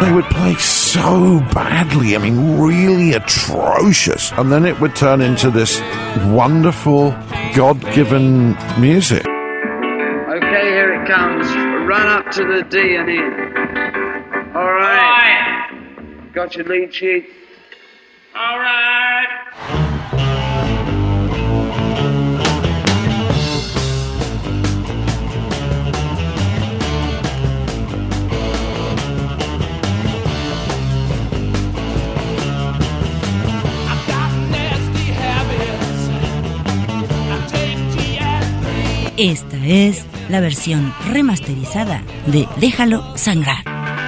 They would play so badly, I mean, really atrocious. And then it would turn into this wonderful, God-given music. Okay, here it comes. Run up to the D and E. All right. Got your lead sheet? All right. Esta es la versión remasterizada de Déjalo Sangrar.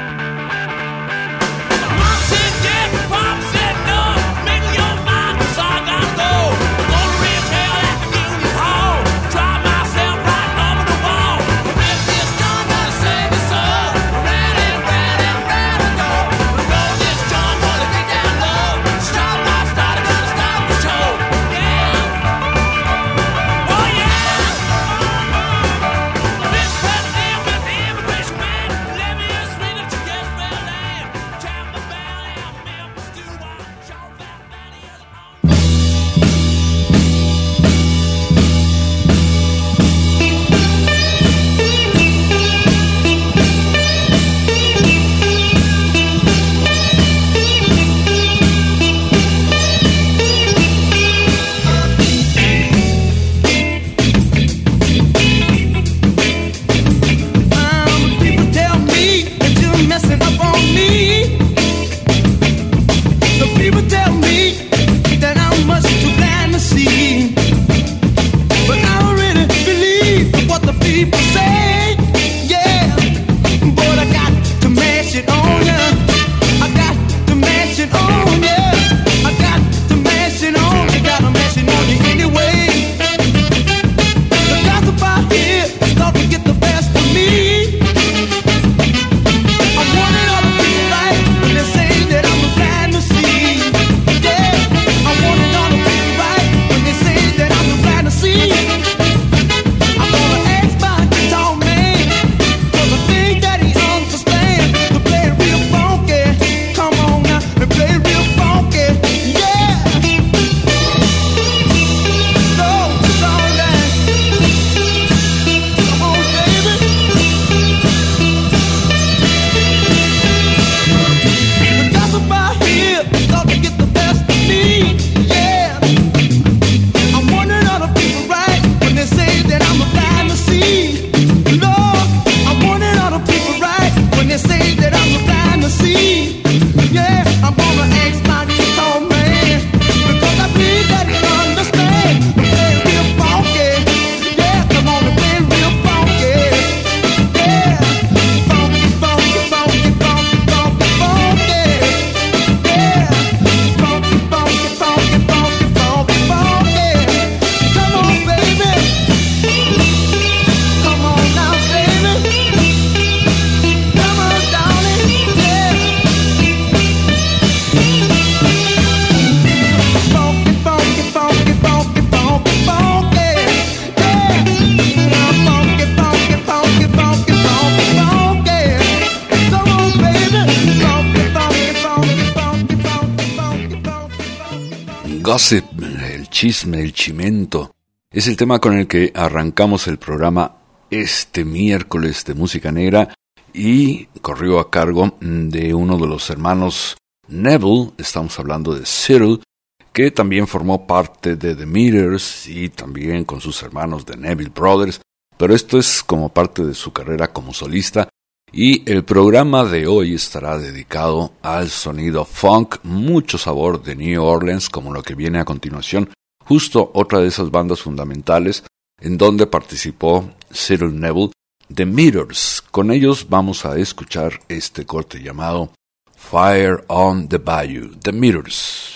Gossip, el chisme, el chimento, es el tema con el que arrancamos el programa este miércoles de música negra y corrió a cargo de uno de los hermanos Neville. Estamos hablando de Cyril, que también formó parte de The Meters y también con sus hermanos The Neville Brothers, pero esto es como parte de su carrera como solista. Y el programa de hoy estará dedicado al sonido funk, mucho sabor de New Orleans, como lo que viene a continuación, justo otra de esas bandas fundamentales en donde participó Cyril Neville, The Meters. Con ellos vamos a escuchar este corte llamado Fire on the Bayou, The Meters.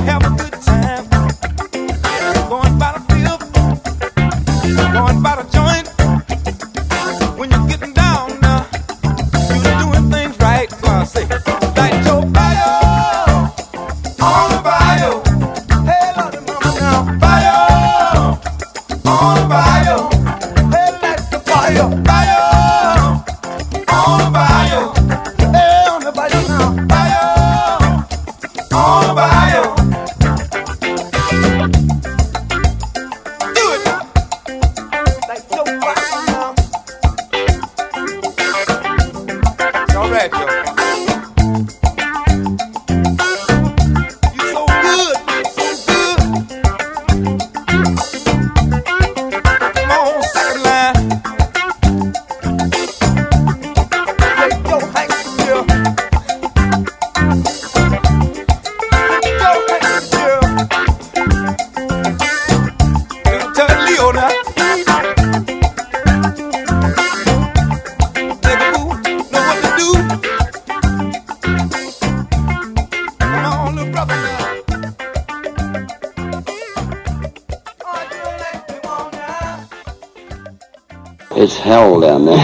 It's hell down there.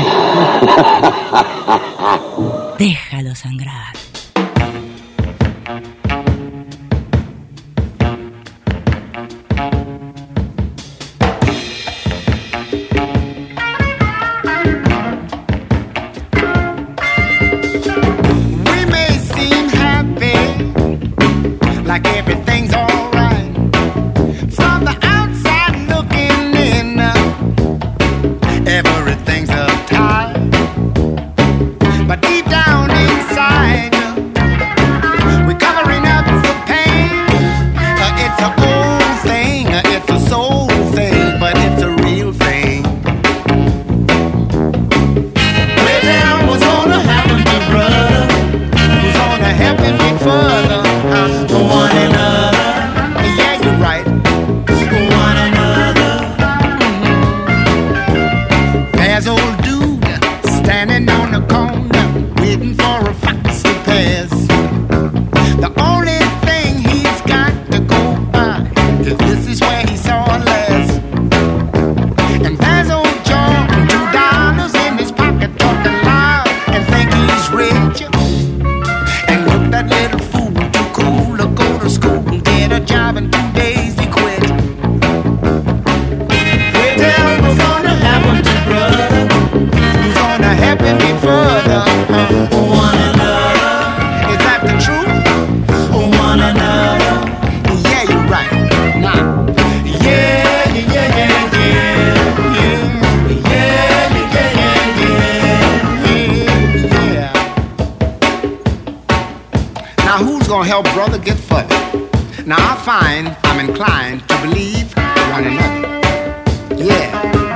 Déjalo sangrar. We may seem happy, like everything's alright. From the outside looking in, everything's uptight. But deep down inside, we're covering up the pain. It's an old thing, it's a soul thing, but it's a real thing. Wait down, what's gonna happen to brother? Who's gonna help him get further? One another. Yeah, you're right. One another. There's old dude standing on the corner, waiting for a fox to pass. The only thing he's got to go by is this is where he saw last. And there's old John, $2 in his pocket, talking loud and think he's rich. And look, that little fool, too cool to go to school and get a job in 2 days he quit. Wait till what's gonna happen to brother? Who's gonna help him get further? One another. Is that the truth? One another. Yeah, you're right. Nah. Yeah, yeah, yeah, yeah, yeah, yeah, yeah, yeah, yeah, yeah. Now who's gonna help brother get further? Now I find I'm inclined to believe one another. Yeah.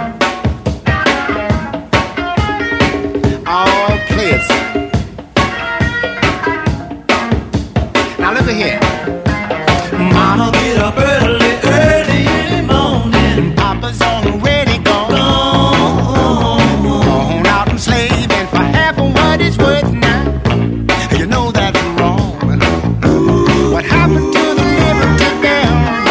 All players. Now look at here. Mama get up early, early in the morning. Papa's already gone. Gone out and slaving for half of what it's worth now. You know that's wrong. What happened to the Liberty Bell?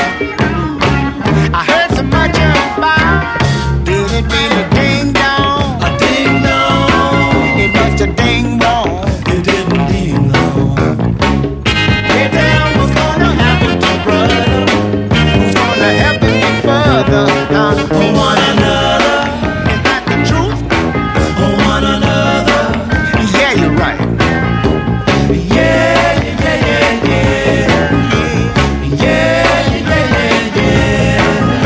I heard so much about. Did it really ding dong? A ding dong. It must have ding wrong. It didn't ding dong. Hey, tell what's gonna happen to brother? Who's gonna help him get further? One another. Is that the truth? One another. Yeah, you're right. Yeah, yeah, yeah, yeah, yeah. Yeah, yeah, yeah,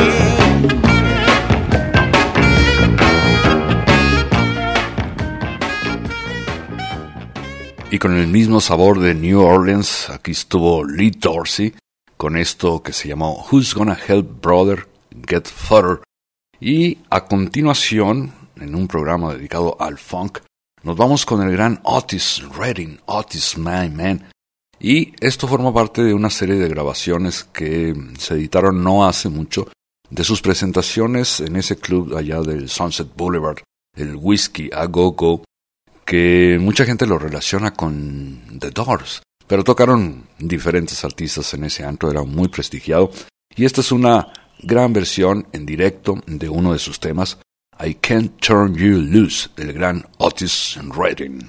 Y con el mismo sabor de New Orleans, aquí estuvo Lee Dorsey con esto que se llamó Who's Gonna Help Brother Get Further. Y a continuación, en un programa dedicado al funk, nos vamos con el gran Otis Redding, Otis My Man. Y esto forma parte de una serie de grabaciones que se editaron no hace mucho, de sus presentaciones en ese club allá del Sunset Boulevard, el Whiskey a Go Go, que mucha gente lo relaciona con The Doors, pero tocaron diferentes artistas en ese antro, era muy prestigiado, y esta es una gran versión en directo de uno de sus temas, I Can't Turn You Loose, del gran Otis Redding.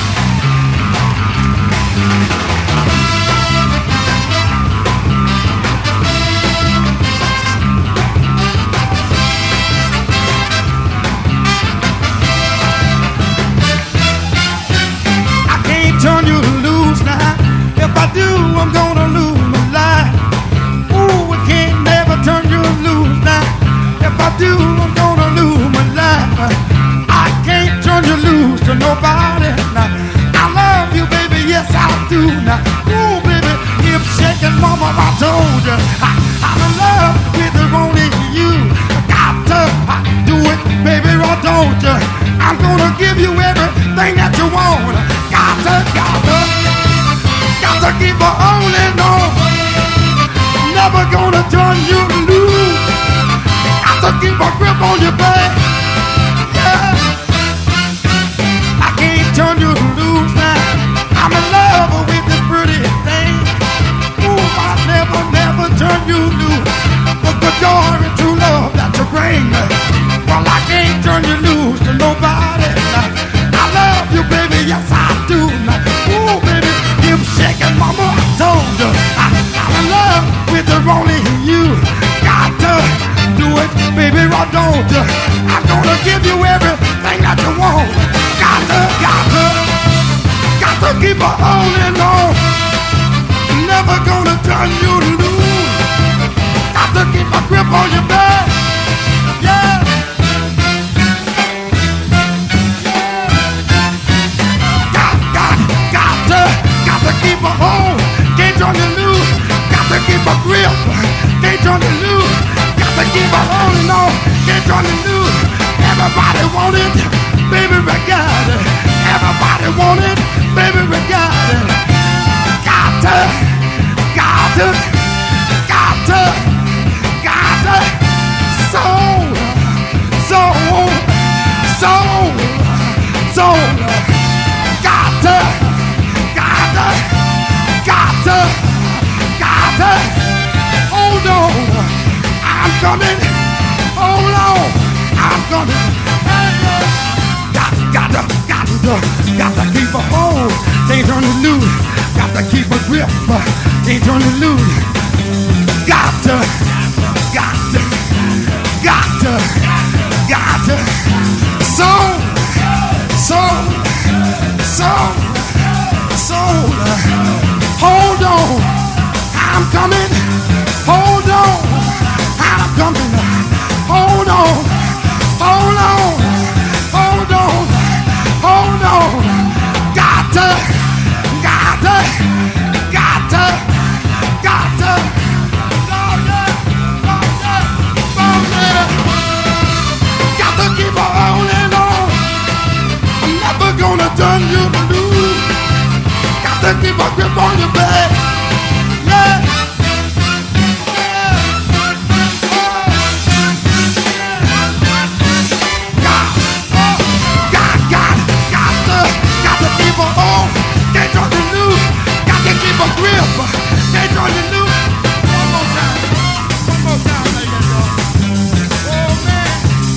Turn you loose now. If I do, I'm gonna lose my life. Ooh, we can't never turn you loose now. If I do, I'm gonna lose my life. I can't turn you loose to nobody now. I love you, baby, yes I do now. Ooh, baby, hip shaking, mama, I told you I'm in love with only you. Got to do it, baby, or don't you? I'm gonna give you everything that you want. Got to keep on holding on. Never gonna turn you loose. Got to keep a grip on your back. Yeah. I can't turn you loose now. I'm in love with this pretty thing. Ooh, I never turn you loose. But the joy and true love that you bring. Well, I can't turn you loose to nobody. I love you, baby, yes I do. Ooh, baby, hip shaking, mama, I told you I'm in love with the only you. Got to do it, baby, or don't you? I'm gonna give you everything that you want. Got to keep on holding on. Never gonna turn you loose. Got to keep a grip on your back. Yeah. Got to keep a hold, can't turn you loose. Got to keep a grip, can't turn you loose. Got to keep a holding on, can't turn you loose. Everybody want it, baby, we got it. Everybody want it, baby, we got it. Got to, hold on, I'm coming. Hold on, I'm coming. Got to keep a hold, can't turn it loose. Got to keep a grip, can't turn it loose. Got to. Hold on, I'm coming. Hold on, I'm coming. Hold on, hold on, hold on, hold on. Got to. Got to keep on holding on. I'm never gonna turn you loose. Got to keep a grip on your back. Yeah. Got to keep a hold. Can't turn you loose. Got to keep a grip. Can't turn you loose. One more time, ladies and gentlemen. Oh man,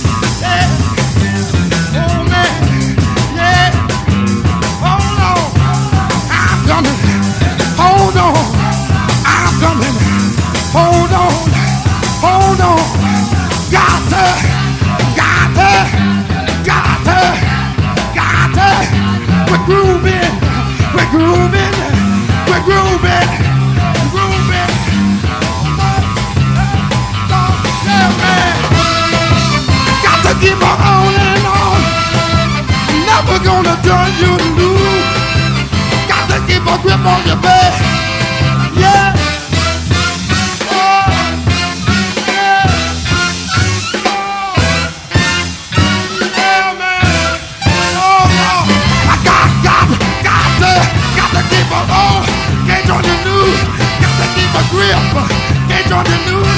yeah. Oh man, yeah. Hold on, I'm coming. Hold on, I'm coming. Hold on. Got to. We're grooving. Yeah, man. Got to keep on holding on. Never gonna turn you loose. Got to keep a grip on your back. Yeah. Can't turn you loose. Got to keep a grip. Can't turn you loose.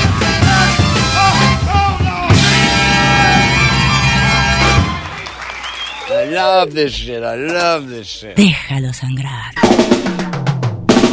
I love this shit. Déjalo sangrar.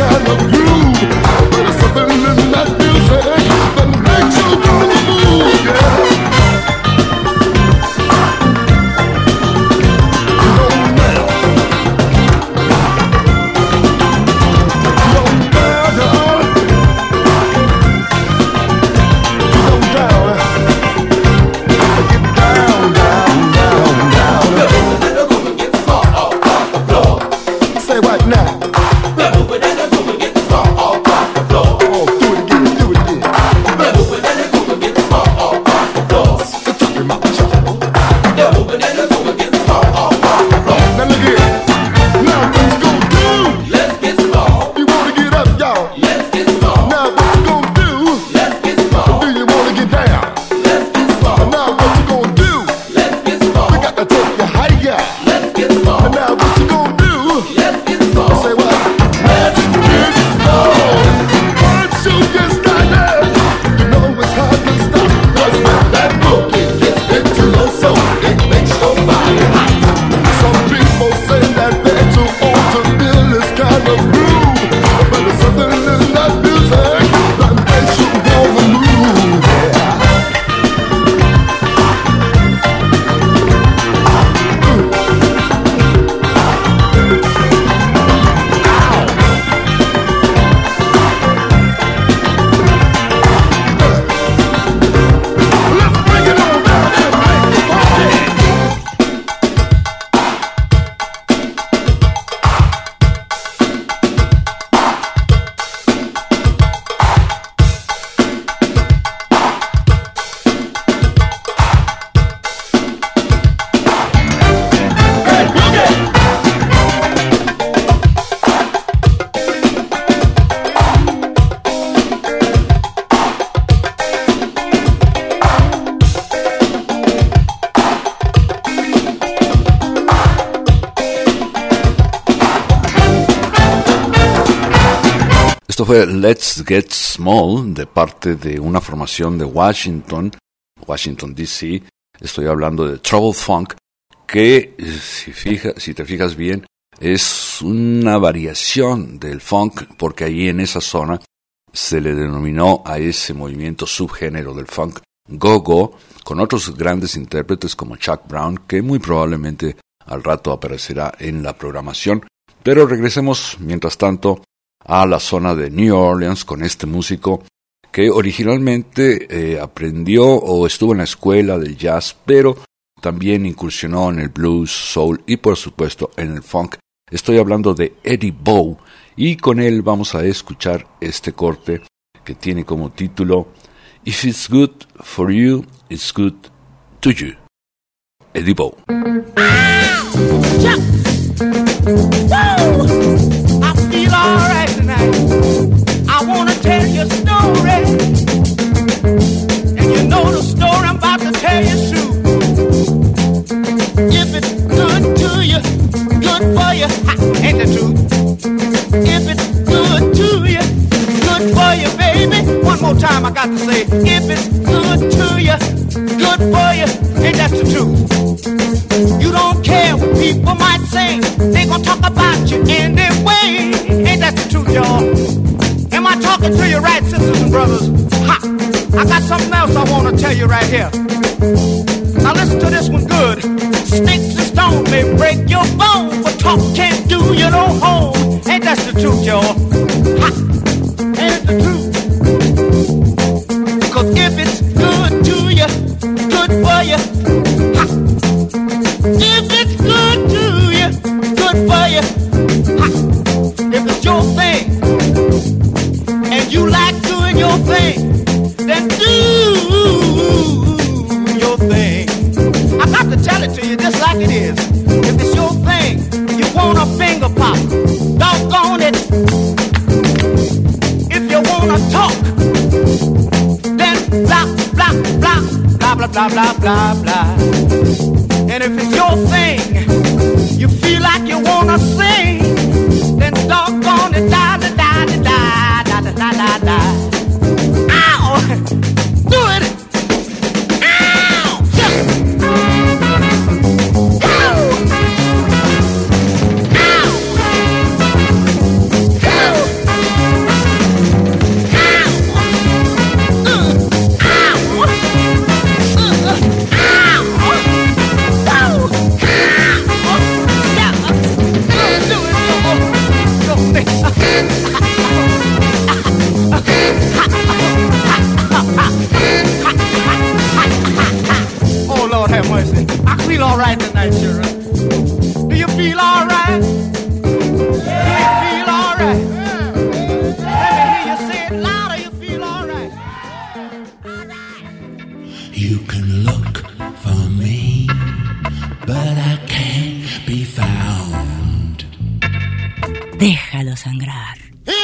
kind of groove. But there's something in that music that makes you move, yeah. Esto fue Let's Get Small, de parte de una formación de Washington DC. Estoy hablando de Trouble Funk, que si te fijas bien, es una variación del funk, porque ahí en esa zona se le denominó a ese movimiento subgénero del funk go-go, con otros grandes intérpretes como Chuck Brown, que muy probablemente al rato aparecerá en la programación. Pero regresemos, mientras tanto, a la zona de New Orleans con este músico que originalmente aprendió o estuvo en la escuela del jazz, pero también incursionó en el blues, soul y por supuesto en el funk. Estoy hablando de Eddie Bow, y con él vamos a escuchar este corte que tiene como título If It's Good For You, It's Good To You. Eddie Bow. I feel alright tonight. I wanna tell you a story, and you know the story I'm about to tell you is true. If it's good to you, good for you, ain't the truth? If it's good to you, good for you, baby. One more time I got to say, if it's good to you, good for you, ain't that the truth? You don't care what people might say, they gon' talk about you anyway. Ain't that the truth, y'all? Am I talking to you right, sisters and brothers? Ha! I got something else I wanna tell you right here. Now listen to this one good. Sticks and stones may break your bones, but talk can't do you no harm. Ain't that the truth, y'all? Ha! Ain't it the truth? Because if it's good to you, good for you, ha! If it's good to you, good for you, ha! If it's your thing, and you like doing your thing, then do your thing. I got to tell it to you just like it is. If it's your thing, you want a finger pop, doggone it. If you wanna talk, then blah, blah, blah, blah, blah, blah, blah, blah, blah. And if it's your thing, you feel like you wanna sing, then doggone it, da, da, da, da, da, da, da, da, da. Ow! Do it! Ow! Ow! Ow! Ow! Oh, Lord have mercy. I feel all right tonight, children. Do you feel all right? Do you feel all right? Let me hear you say it louder. You feel all right? You can look for me, but I can't be found. Déjalo sangrar.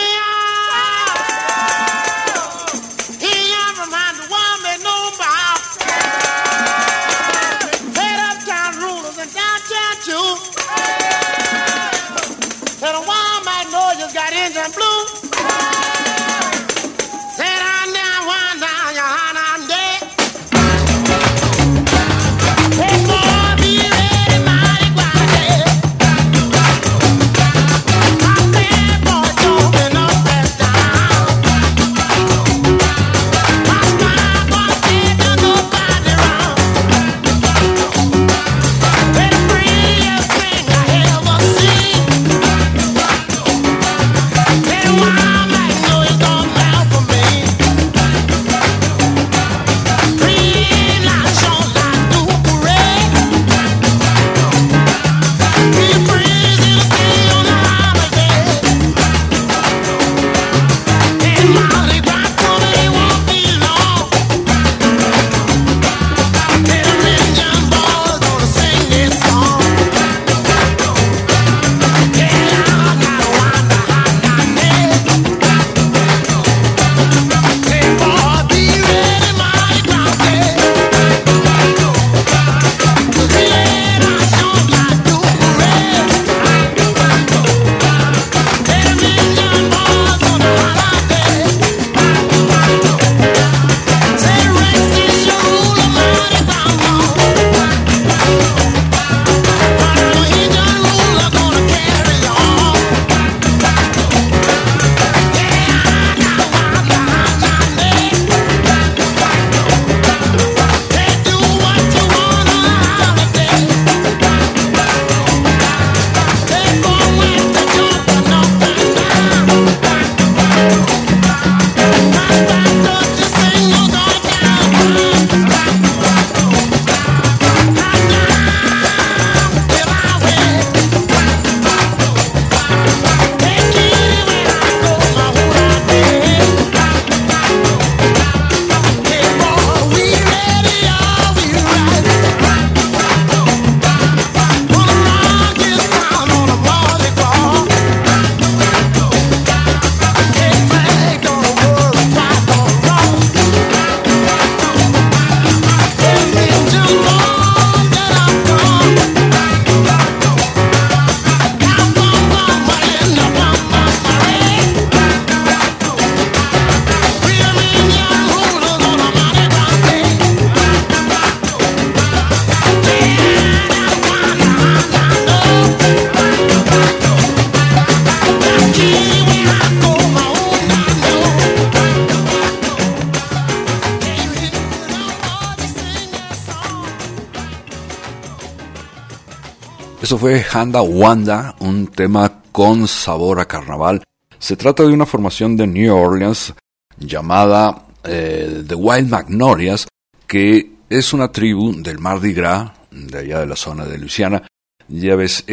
Eso fue Handa Wanda, un tema con sabor a carnaval. Se trata de una formación de New Orleans llamada The Wild Magnolias, que es una tribu del Mardi Gras, de allá de la zona de Luisiana. Ya ves,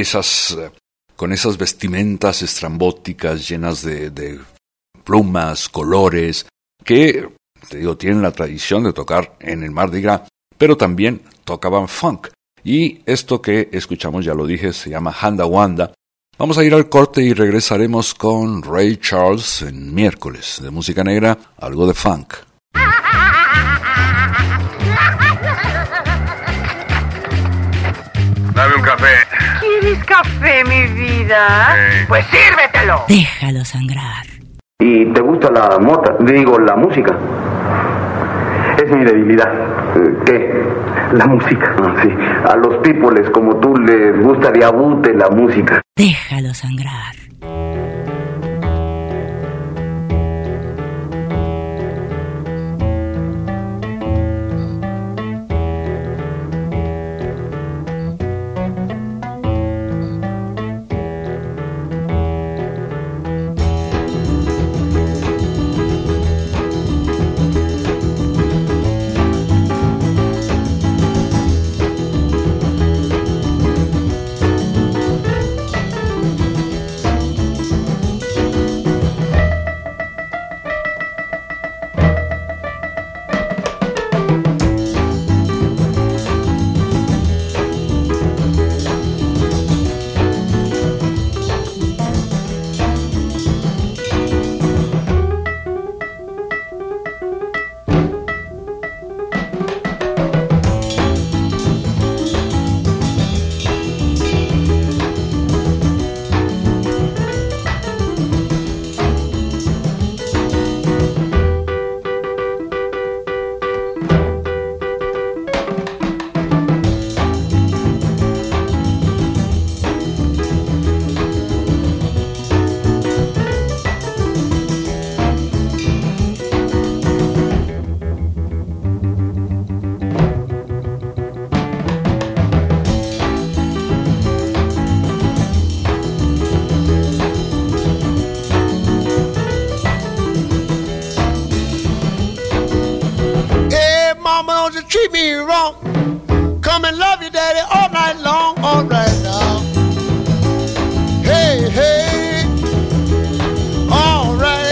con esas vestimentas estrambóticas llenas de plumas, colores, que, te digo, tienen la tradición de tocar en el Mardi Gras, pero también tocaban funk. Y esto que escuchamos, ya lo dije, se llama Handa Wanda. Vamos a ir al corte y regresaremos con Ray Charles en miércoles de música negra, algo de funk. Dame un café. ¿Quieres café, mi vida? Pues sírvetelo. Déjalo sangrar. ¿Y te gusta la música? Es mi debilidad. ¿Qué? La música. Sí. A los pípoles como tú les gusta de abute la música. Déjalo sangrar. treat me wrong, come and love you, daddy, all night long, all right now. Hey, hey, all right.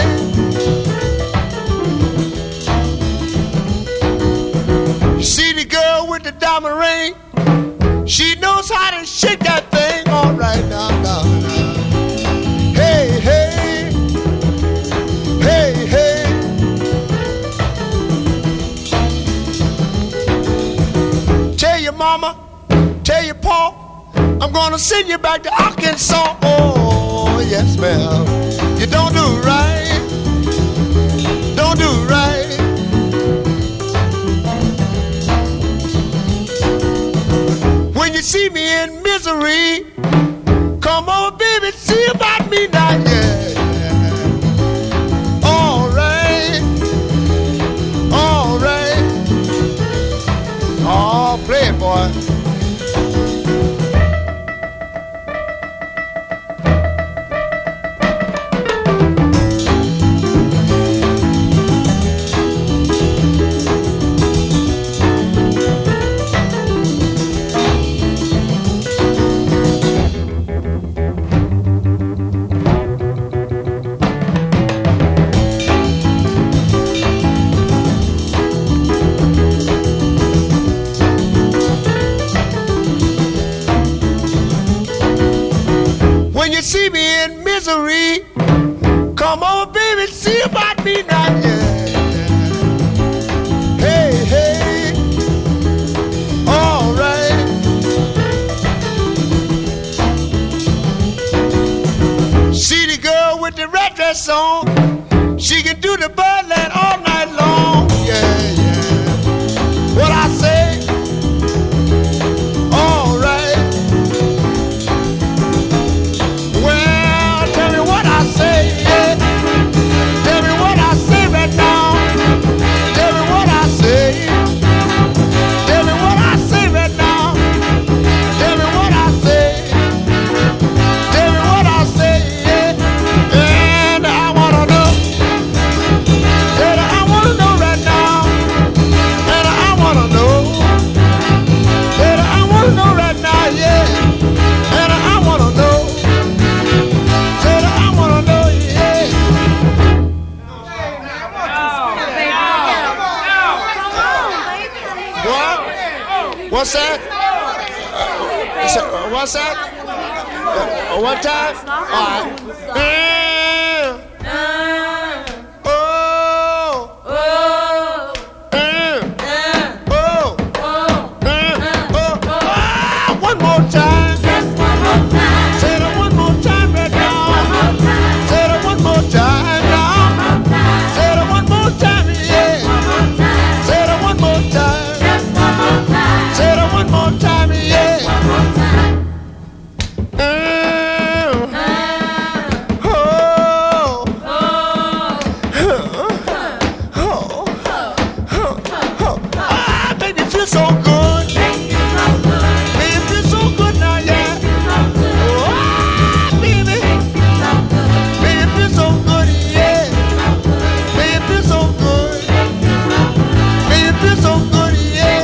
You see the girl with the diamond ring? She knows how to shake that thing, all right now, now, now. Hey, hey, hey, hey. Tell your mama, tell your pa, I'm gonna send you back to Arkansas. Oh, yes, ma'am. You don't do right, don't do right. When you see me in misery, come on, baby, see about me now, yeah. All right, all right. Oh, play it, boy. When you see me in misery, come on, baby, see about me now, yeah. Hey, hey, all right. See the girl with the red dress on, she can do the birdland all night long, yeah, yeah. What I say? All right. Tell me what I say, yeah. Tell me what I say right now. Tell me what I say. Tell me what I say right now. Tell me what I say. Tell me what I say, yeah. And I wanna know. And I wanna know right now. And I wanna know. And I wanna know right now, yeah. And I wanna know. What's that? What's that? One time? All right. One more time. Just one more time. Say that one more time right now. One more time. Say that one more time now. Say that one more time, yeah. Say that one more time. Just one more time. Say that one more time, yeah. One more time. Baby, feel so good. Baby, feel so good now, yeah. Baby, baby, feel so good, yeah. Baby, feel so good. Baby, feel so good, yeah.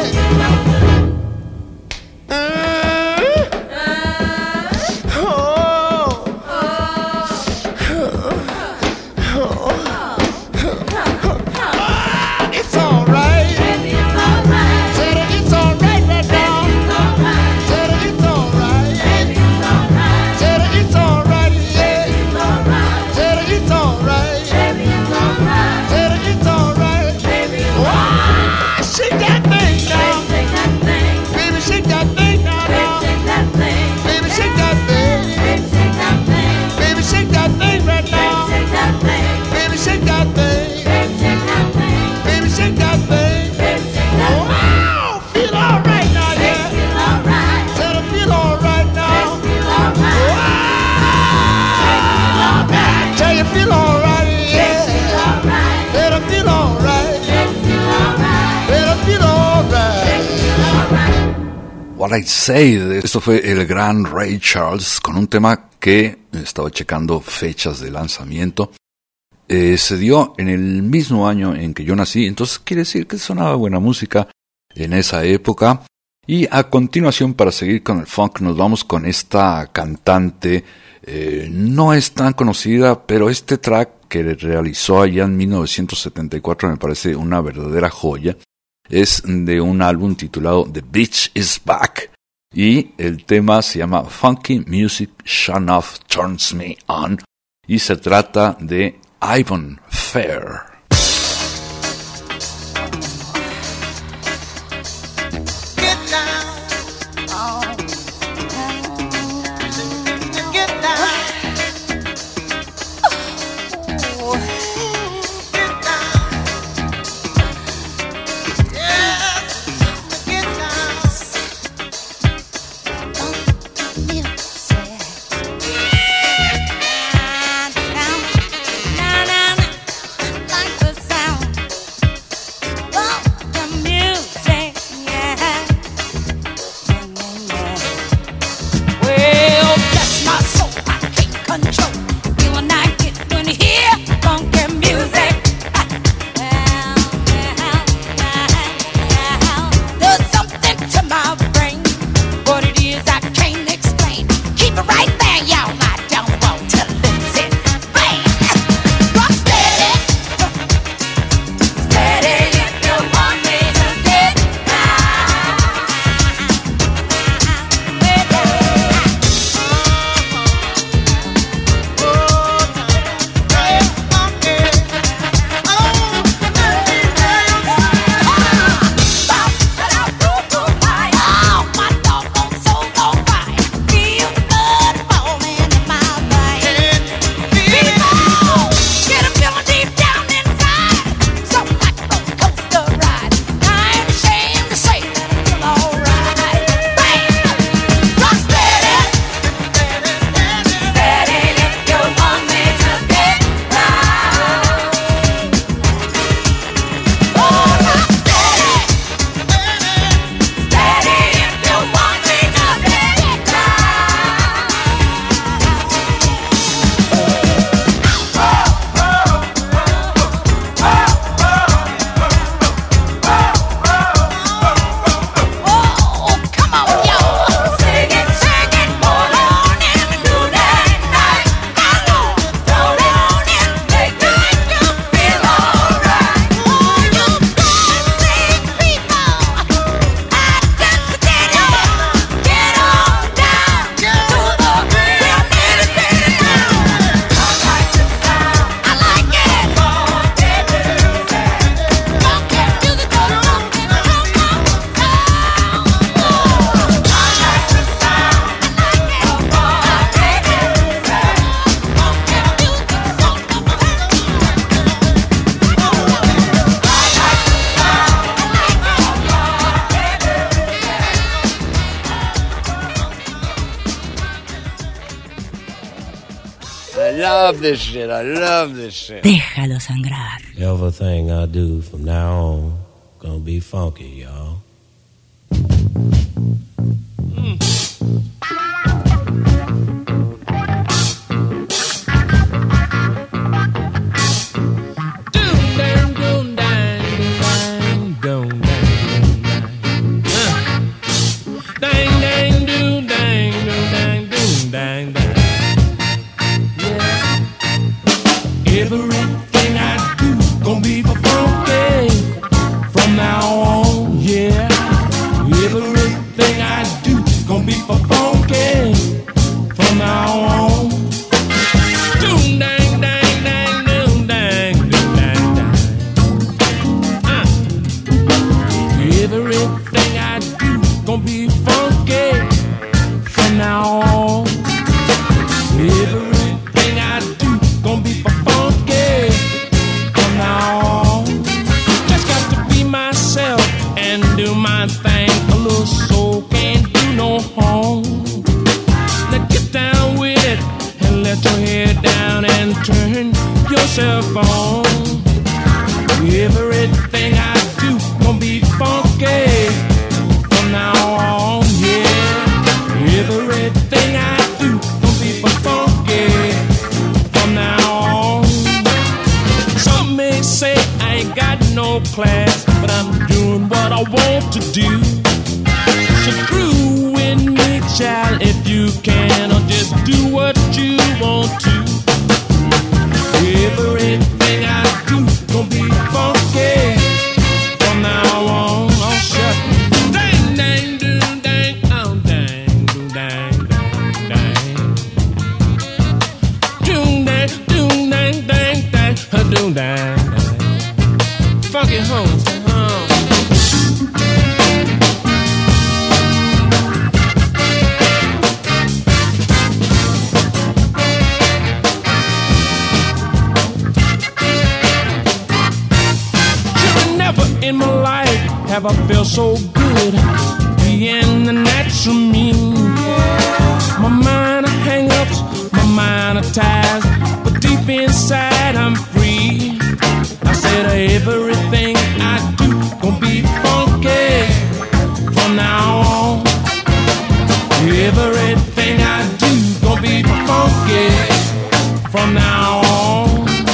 It's all right. Say that it's all right right now. Say that it's all right. Say that it's all right, yeah. Say that it's all right. Say that it's all right. Wow, shake that thing now. Baby, shake that thing now. Baby, shake that thing. Baby, shake that thing right now. Baby, shake that thing. Baby, shake that thing. Wow, feel all right now, yeah. Said I feel all right now. Wow, tell you feel all right, yeah. Said I feel all right. Said I feel all right. What I Say, esto fue el gran Ray Charles con un tema que estaba checando fechas de lanzamiento. Se dio en el mismo año en que yo nací, entonces quiere decir que sonaba buena música en esa época. Y a continuación, para seguir con el funk, nos vamos con esta cantante. No es tan conocida, pero este track que realizó allá en 1974 me parece una verdadera joya. Es de un álbum titulado The Bitch Is Back y el tema se llama Funky Music Shut Off Turns Me On y se trata de Ivan Fair. love this shit. I love this shit. Déjalo sangrar. Everything I do from now on gonna be funky, y'all. Everything I do gonna be funky from now on, yeah. Everything I do gonna be funky from now on. Doom dang dang dang doom dang doom dang dang. Everything I do gonna be funky from now on. Everything I do gonna be funky from now on. Just got to be myself and do my thing. A little soul can't do no harm. Now get down with it and let your head down and turn yourself on. Everything I do gonna be funky from now on, yeah. Everything I do gonna be funky from now on. Some may say I ain't got no class, but I'm doing what I want to do. So screw with me, child, if you can, or just do what you want to. Everything I do gonna be funky from now on. Oh, shut. Dang, dang, dang, dang, oh, dang, dang, dang, dang. Doom, dang, doom, dang, dang, dang, doom, dang, dang. Funky homes, in my life have I felt so good, being the natural me. My mind of hang-ups, my mind of ties, but deep inside I'm free. I said everything I do gonna be funky from now on. Everything I do gonna be funky from now on.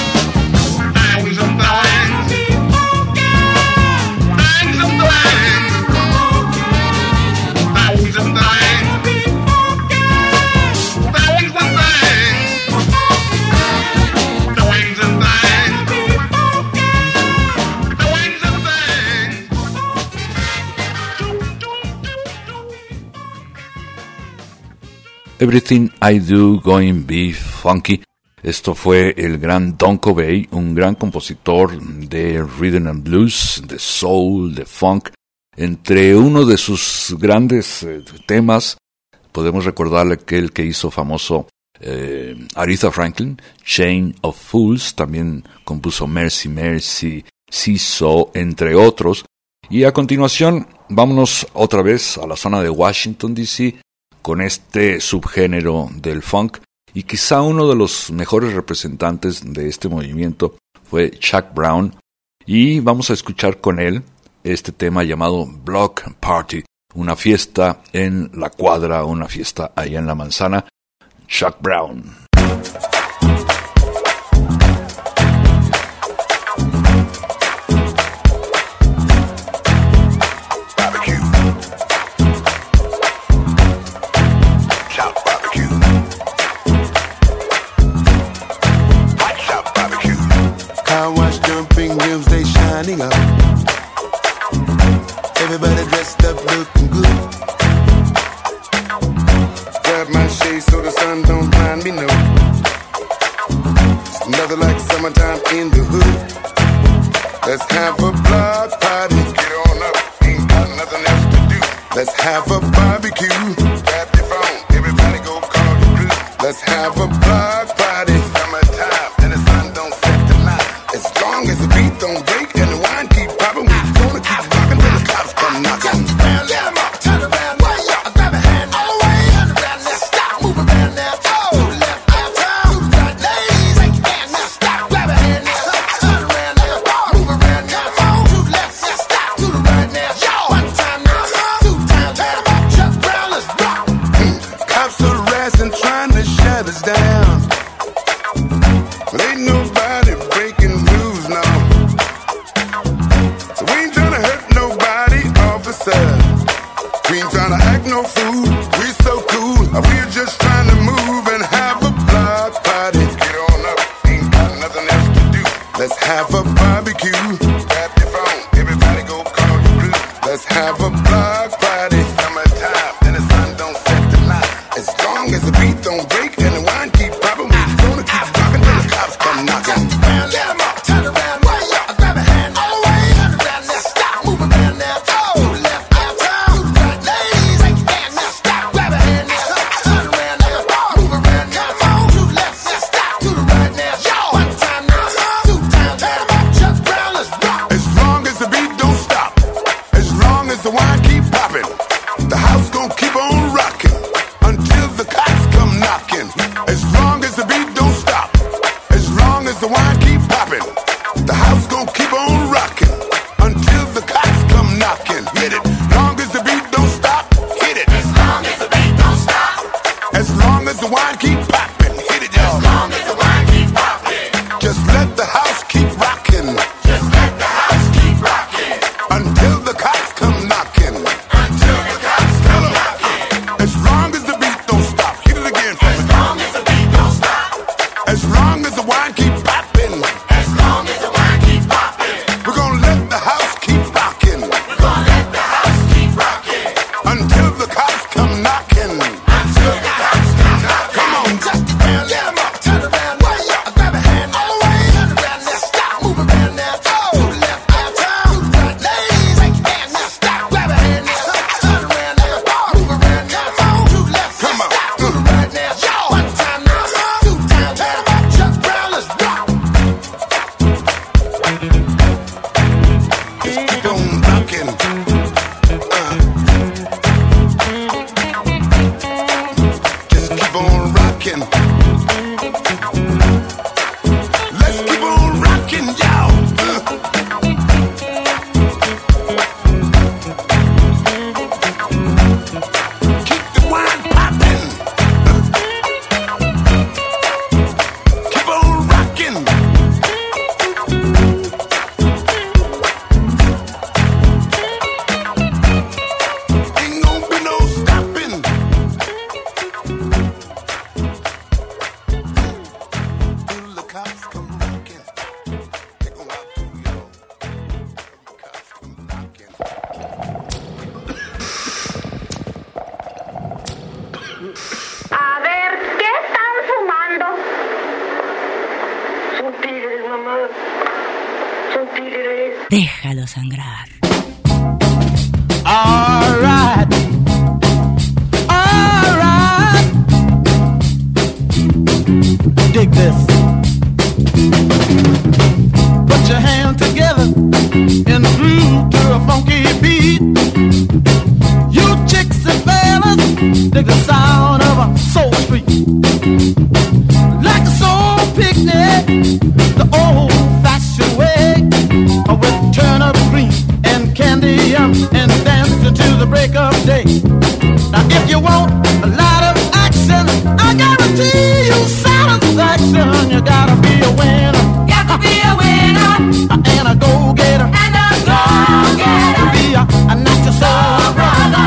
Everything I Do Going Be Funky. Esto fue el gran Don Covey, un gran compositor de rhythm and blues, de soul, de funk. Entre uno de sus grandes temas, podemos recordarle aquel que hizo famoso Aretha Franklin, Chain of Fools, también compuso Mercy, Mercy, Seesaw, entre otros. Y a continuación, vámonos otra vez a la zona de Washington, D.C., con este subgénero del funk, y quizá uno de los mejores representantes de este movimiento fue Chuck Brown, y vamos a escuchar con él este tema llamado Block Party, una fiesta en la cuadra, una fiesta allá en la manzana. Chuck Brown. Up. Everybody dressed up looking good. Grab my shades so the sun don't blind me, no. It's another like summertime in the hood. Let's have a block party. Get on up, ain't got nothing else to do. Let's have a barbecue. Grab your phone, everybody go call the crew. Let's have a block party. Summertime and the sun don't set tonight. As long as the beat don't break. The wine keep popping. Déjalo sangrar. All right. Dig this. Put your hands together in the groove to a funky beat. You chicks and fellas, dig the sound of a soul street. Like a soul picnic, the old-fashioned way, with turnip green and candy and dancing to the break of day. Now if you want a lot of action, I guarantee you satisfaction. You gotta be a winner. Got to be a winner. And a go-getter. And a go-getter. Be a natural soul brother.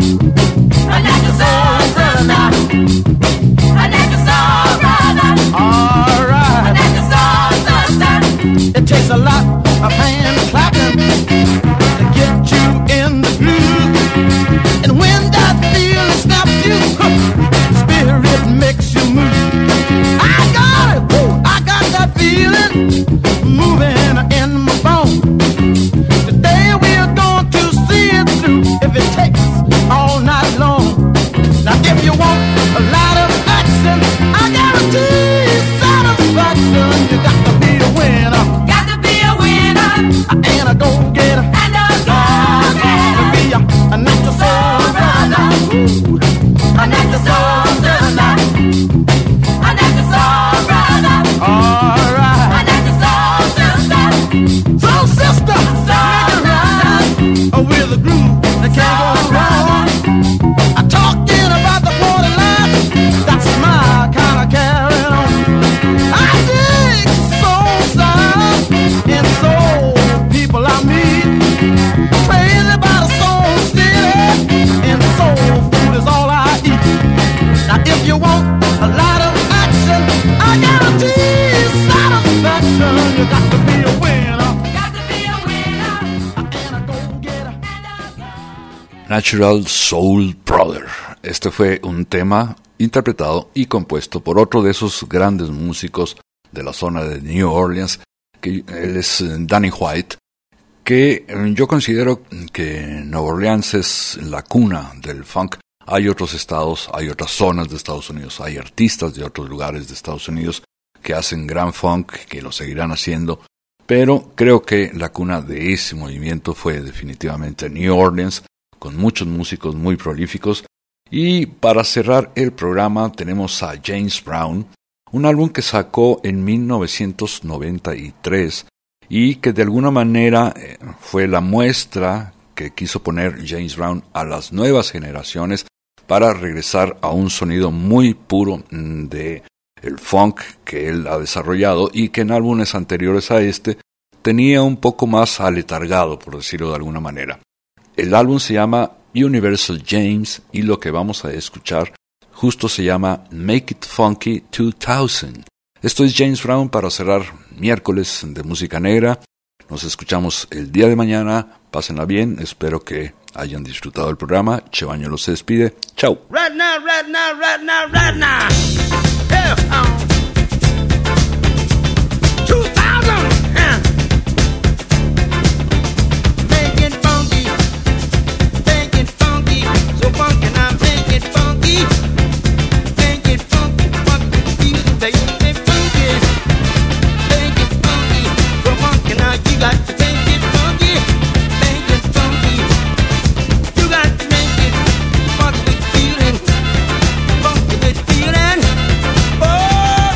A natural soul sister. A natural soul brother. All right. A natural soul sister. It takes a lot of hand clapping to get you in the groove. And when that feeling snaps you, spirit makes you move. I got it, woo, I got that feeling moving in my bones. Today we're going to see it through if it takes all night long. Now if you want a lot of action, I guarantee satisfaction. You got to be a winner. Got to be a winner. And a go-getter. And a go-getter. Be a natural soul brother. A natural soul sister. A natural soul brother. All right. A natural soul sister. Soul sister. Soul brother. With a groove that can't go wrong. I'm talking about the party line. That's my kind of carrying on. I dig soul sound and soul people I meet. Crazy about a soul city and soul food is all I eat. Now if you want a lot of action, I guarantee satisfaction. You got to be a winner. Got to be a winner. And a go-getter. Natural Soul Brother. Este fue un tema interpretado y compuesto por otro de esos grandes músicos de la zona de New Orleans, que él es Danny White, que yo considero que Nueva Orleans es la cuna del funk. Hay otros estados, hay otras zonas de Estados Unidos, hay artistas de otros lugares de Estados Unidos que hacen gran funk, que lo seguirán haciendo, pero creo que la cuna de ese movimiento fue definitivamente New Orleans, con muchos músicos muy prolíficos. Y para cerrar el programa tenemos a James Brown, un álbum que sacó en 1993 y que de alguna manera fue la muestra que quiso poner James Brown a las nuevas generaciones para regresar a un sonido muy puro de el funk que él ha desarrollado y que en álbumes anteriores a este tenía un poco más aletargado, por decirlo de alguna manera. El álbum se llama Universal James y lo que vamos a escuchar justo se llama Make It Funky 2000. Esto es James Brown para cerrar miércoles de música negra. Nos escuchamos el día de mañana. Pásenla bien. Espero que hayan disfrutado el programa. Chebaño los despide. Chao. Right now, right now, right now, right now. Yeah, 2000. Make it funky. Make it funky. So funky now. Make it funky. Make it funky. Funky. Feel it, baby. Funky. Make it funky. So funky now. You got to make it funky. Make it funky. You got to make it funky with feeling. Funky with feeling. Oh,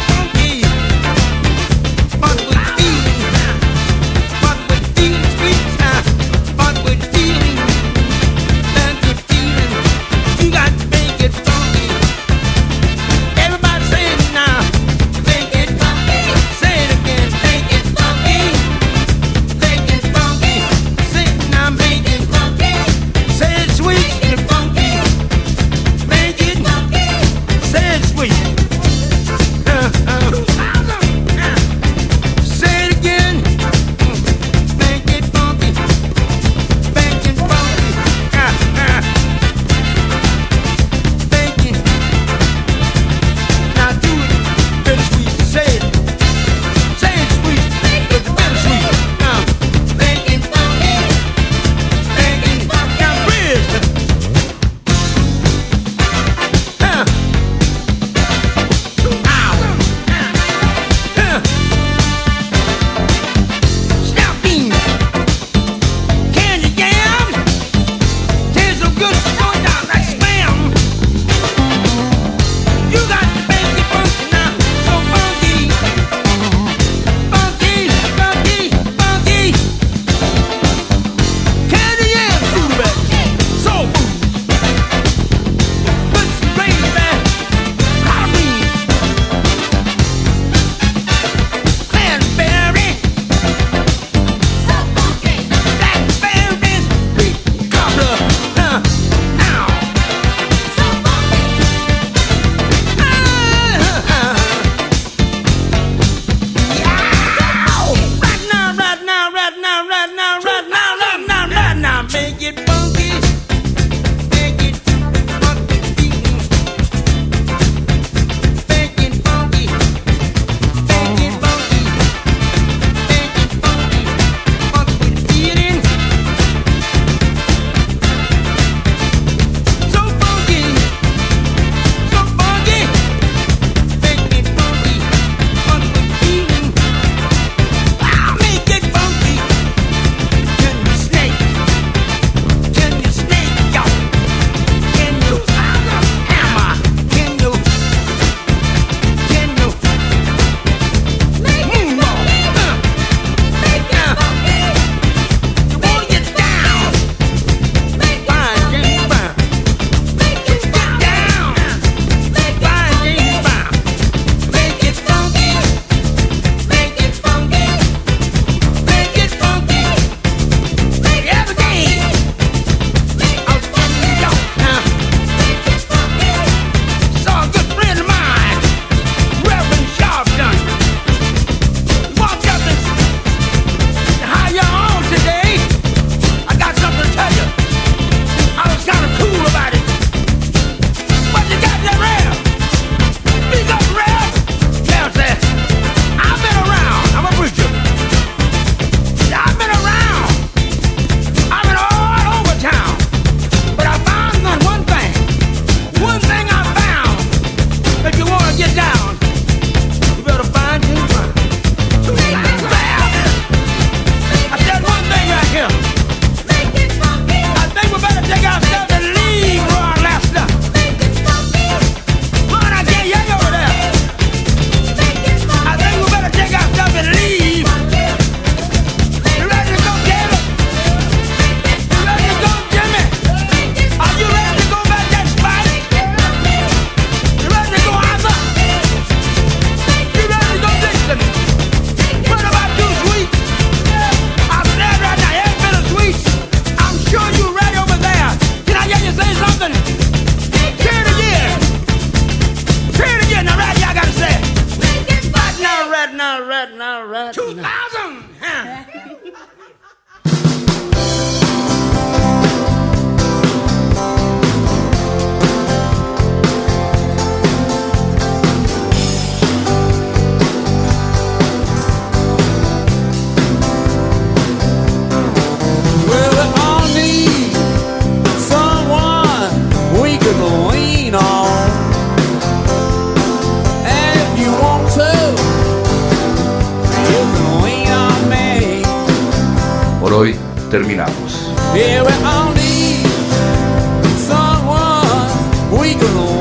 hoy terminamos. Yeah, we all need someone we can